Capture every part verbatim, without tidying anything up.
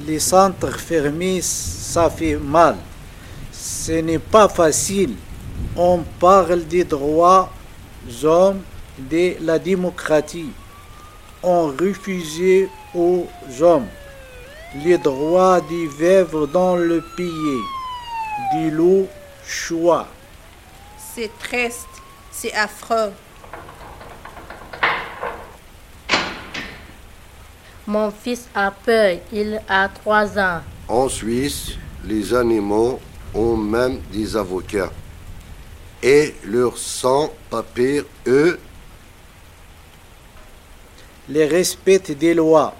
Les centres fermés, ça fait mal. Ce n'est pas facile. On parle des droits hommes, de la démocratie. On refusait aux hommes les droits de vivre dans le pays, de l'eau choix. C'est triste, c'est affreux. Mon fils a peur, il a trois ans. En Suisse, les animaux ont même des avocats. Et leurs sans-papiers, eux, les respectent des lois.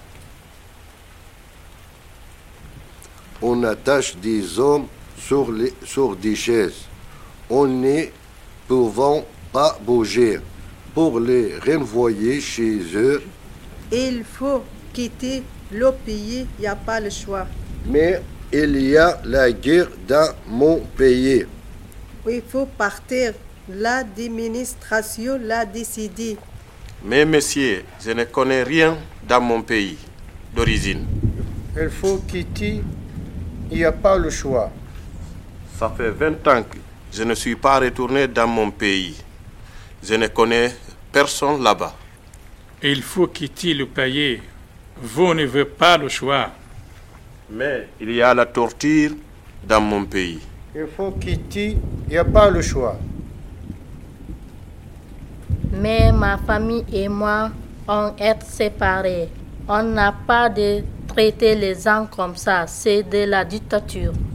On attache des hommes sur, les, sur des chaises. On ne pouvant pas bouger pour les renvoyer chez eux. Il faut quitter le pays, il n'y a pas le choix. Mais il y a la guerre dans mon pays. Il faut partir. L'administration l'a décidé. Mais monsieur, je ne connais rien dans mon pays d'origine. Il faut quitter. Il n'y a pas le choix. Ça fait vingt ans que je ne suis pas retourné dans mon pays. Je ne connais personne là-bas. Il faut quitter le pays. Vous ne voulez pas le choix. Mais il y a la torture dans mon pays. Il faut quitter. Il n'y a pas le choix. Mais ma famille et moi, on est séparés. On n'a pas de traiter les gens comme ça. C'est de la dictature.